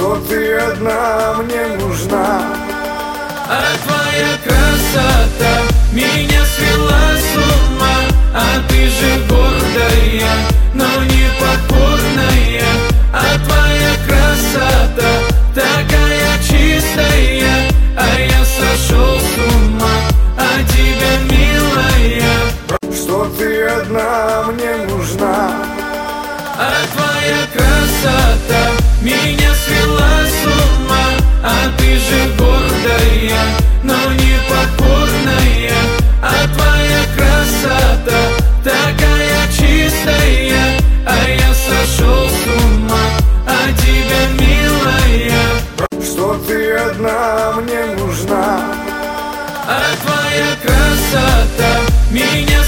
что ты одна мне нужна. А твоя красота меня свела с ума. А ты же гордая, но не покорная. А твоя красота такая чистая, а я сошел с ума от тебя, милая. Что ты одна мне нужна. А твоя красота меня свела с ума. А ты же гордая, но не покорная. А твоя красота такая чистая, а я сошел с ума от тебя, милая. Что ты одна мне нужна. А твоя красота меня